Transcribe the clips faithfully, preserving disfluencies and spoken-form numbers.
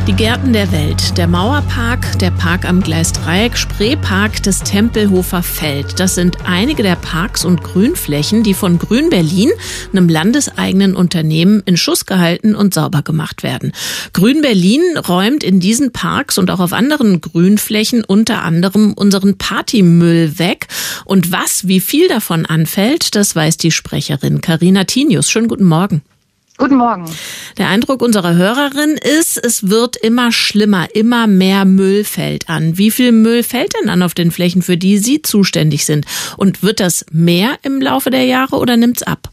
Die Gärten der Welt, der Mauerpark, der Park am Gleisdreieck, Spreepark, das Tempelhofer Feld. Das sind einige der Parks und Grünflächen, die von Grün Berlin, einem landeseigenen Unternehmen, in Schuss gehalten und sauber gemacht werden. Grün Berlin räumt in diesen Parks und auch auf anderen Grünflächen unter anderem unseren Partymüll weg. Und was, wie viel davon anfällt, das weiß die Sprecherin Carina Tinius. Schönen guten Morgen. Guten Morgen. Der Eindruck unserer Hörerin ist, es wird immer schlimmer, immer mehr Müll fällt an. Wie viel Müll fällt denn an auf den Flächen, für die Sie zuständig sind? Und wird das mehr im Laufe der Jahre oder nimmt's ab?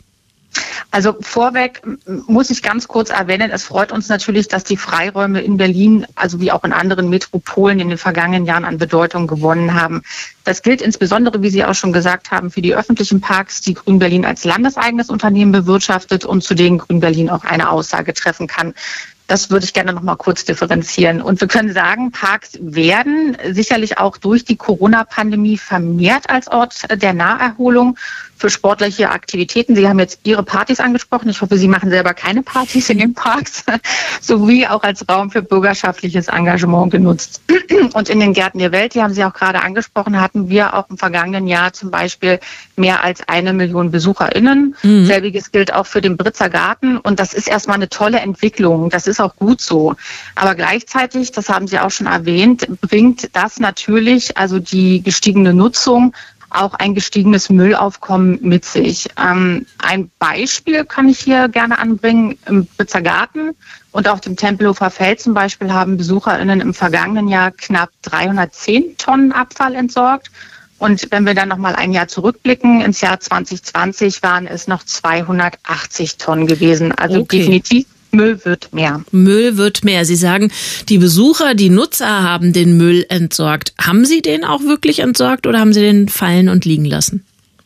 Also vorweg muss ich ganz kurz erwähnen, es freut uns natürlich, dass die Freiräume in Berlin, also wie auch in anderen Metropolen in den vergangenen Jahren an Bedeutung gewonnen haben. Das gilt insbesondere, wie Sie auch schon gesagt haben, für die öffentlichen Parks, die Grün Berlin als landeseigenes Unternehmen bewirtschaftet und zu denen Grün Berlin auch eine Aussage treffen kann. Das würde ich gerne noch mal kurz differenzieren. Und wir können sagen, Parks werden sicherlich auch durch die Corona-Pandemie vermehrt als Ort der Naherholung für sportliche Aktivitäten. Sie haben jetzt Ihre Partys angesprochen. Ich hoffe, Sie machen selber keine Partys in den Parks, sowie auch als Raum für bürgerschaftliches Engagement genutzt. Und in den Gärten der Welt, die haben Sie auch gerade angesprochen, hatten wir auch im vergangenen Jahr zum Beispiel mehr als eine Million BesucherInnen. Mhm. Selbiges gilt auch für den Britzer Garten. Und das ist erstmal eine tolle Entwicklung. Das ist auch gut so. Aber gleichzeitig, das haben Sie auch schon erwähnt, bringt das natürlich, also die gestiegene Nutzung, auch ein gestiegenes Müllaufkommen mit sich. Ähm, ein Beispiel kann ich hier gerne anbringen. Im Britzer Garten und auch dem Tempelhofer Feld zum Beispiel haben BesucherInnen im vergangenen Jahr knapp dreihundertzehn Tonnen Abfall entsorgt. Und wenn wir dann nochmal ein Jahr zurückblicken, ins Jahr zwanzig zwanzig waren es noch zweihundertachtzig Tonnen gewesen. Also okay. Definitiv. Müll wird mehr. Müll wird mehr. Sie sagen, die Besucher, die Nutzer haben den Müll entsorgt. Haben Sie den auch wirklich entsorgt oder haben Sie den fallen und liegen lassen?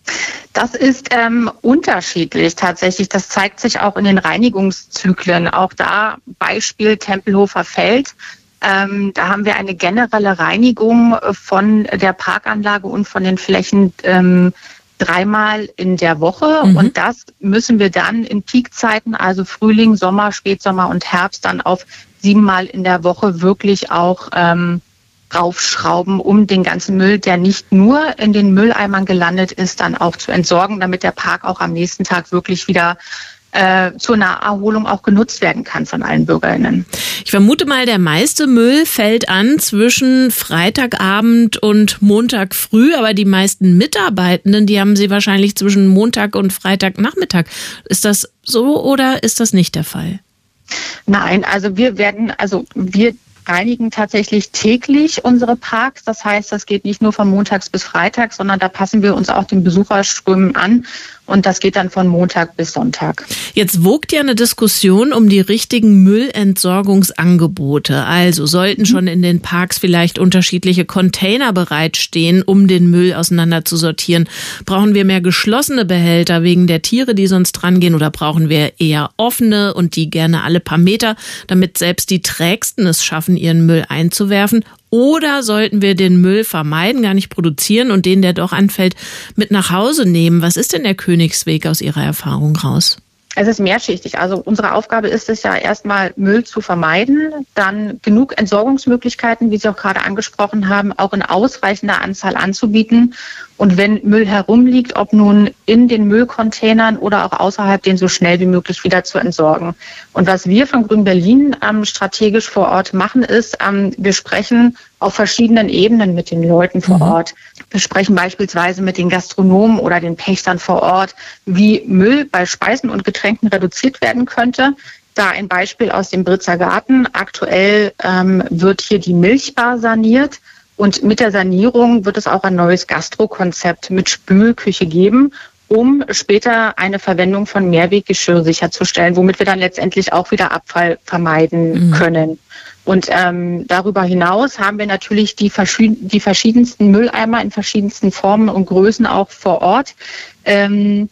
Das ist ähm, unterschiedlich tatsächlich. Das zeigt sich auch in den Reinigungszyklen. Auch da Beispiel Tempelhofer Feld. Ähm, da haben wir eine generelle Reinigung von der Parkanlage und von den Flächen ähm, dreimal in der Woche. Mhm. Und das müssen wir dann in Peakzeiten, also Frühling, Sommer, Spätsommer und Herbst, dann auf siebenmal in der Woche wirklich auch ähm, raufschrauben, um den ganzen Müll, der nicht nur in den Mülleimern gelandet ist, dann auch zu entsorgen, damit der Park auch am nächsten Tag wirklich wieder äh, zur Naherholung auch genutzt werden kann von allen BürgerInnen. Ich vermute mal, der meiste Müll fällt an zwischen Freitagabend und Montag früh, aber die meisten Mitarbeitenden, die haben Sie wahrscheinlich zwischen Montag und Freitagnachmittag. Ist das so oder ist das nicht der Fall? Nein, also wir werden, also wir reinigen tatsächlich täglich unsere Parks. Das heißt, das geht nicht nur von montags bis Freitag, sondern da passen wir uns auch den Besucherströmen an. Und das geht dann von Montag bis Sonntag. Jetzt wogt ja eine Diskussion um die richtigen Müllentsorgungsangebote. Also sollten schon in den Parks vielleicht unterschiedliche Container bereitstehen, um den Müll auseinander zu sortieren? Brauchen wir mehr geschlossene Behälter wegen der Tiere, die sonst drangehen? Oder brauchen wir eher offene und die gerne alle paar Meter, damit selbst die Trägsten es schaffen, ihren Müll einzuwerfen? Oder sollten wir den Müll vermeiden, gar nicht produzieren und den, der doch anfällt, mit nach Hause nehmen? Was ist denn der Königsweg aus Ihrer Erfahrung raus? Es ist mehrschichtig. Also unsere Aufgabe ist es ja erstmal, Müll zu vermeiden, dann genug Entsorgungsmöglichkeiten, wie Sie auch gerade angesprochen haben, auch in ausreichender Anzahl anzubieten. Und wenn Müll herumliegt, ob nun in den Müllcontainern oder auch außerhalb, den so schnell wie möglich wieder zu entsorgen. Und was wir von Grün Berlin ähm, strategisch vor Ort machen, ist, ähm, wir sprechen auf verschiedenen Ebenen mit den Leuten vor Ort. Wir sprechen beispielsweise mit den Gastronomen oder den Pächtern vor Ort, wie Müll bei Speisen und Getränken reduziert werden könnte. Da ein Beispiel aus dem Britzer Garten. Aktuell ähm, wird hier die Milchbar saniert. Und mit der Sanierung wird es auch ein neues Gastrokonzept mit Spülküche geben, um später eine Verwendung von Mehrweggeschirr sicherzustellen, womit wir dann letztendlich auch wieder Abfall vermeiden mhm. können. Und ähm, darüber hinaus haben wir natürlich die, verschied- die verschiedensten Mülleimer in verschiedensten Formen und Größen auch vor Ort. Ähm,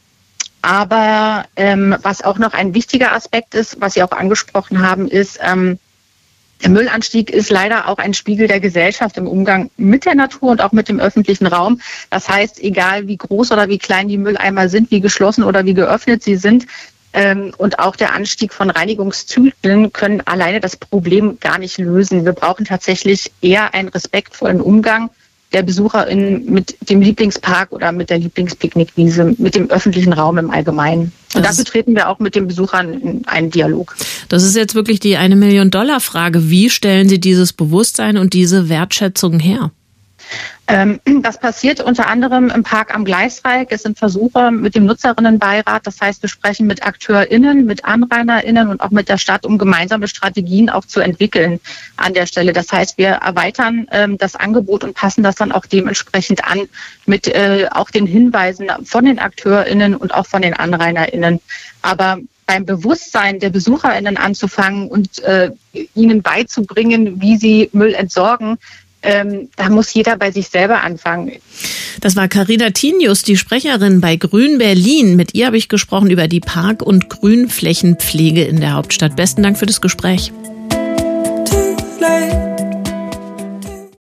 aber ähm, was auch noch ein wichtiger Aspekt ist, was Sie auch angesprochen haben, ist, ähm, der Müllanstieg ist leider auch ein Spiegel der Gesellschaft im Umgang mit der Natur und auch mit dem öffentlichen Raum. Das heißt, egal wie groß oder wie klein die Mülleimer sind, wie geschlossen oder wie geöffnet sie sind, ähm, und auch der Anstieg von Reinigungszyklen können alleine das Problem gar nicht lösen. Wir brauchen tatsächlich eher einen respektvollen Umgang der BesucherInnen mit dem Lieblingspark oder mit der Lieblingspicknickwiese, mit dem öffentlichen Raum im Allgemeinen. Und dafür treten wir auch mit den Besuchern in einen Dialog. Das ist jetzt wirklich die eine Million Dollar Frage. Wie stellen Sie dieses Bewusstsein und diese Wertschätzung her? Das passiert unter anderem im Park am Gleisdreieck. Es sind Versuche mit dem Nutzerinnenbeirat. Das heißt, wir sprechen mit AkteurInnen, mit AnrainerInnen und auch mit der Stadt, um gemeinsame Strategien auch zu entwickeln an der Stelle. Das heißt, wir erweitern ähm, das Angebot und passen das dann auch dementsprechend an mit äh, auch den Hinweisen von den AkteurInnen und auch von den AnrainerInnen. Aber beim Bewusstsein der BesucherInnen anzufangen und äh, ihnen beizubringen, wie sie Müll entsorgen, Ähm, da muss jeder bei sich selber anfangen. Das war Carina Tinius, die Sprecherin bei Grün Berlin. Mit ihr habe ich gesprochen über die Park- und Grünflächenpflege in der Hauptstadt. Besten Dank für das Gespräch. Too late.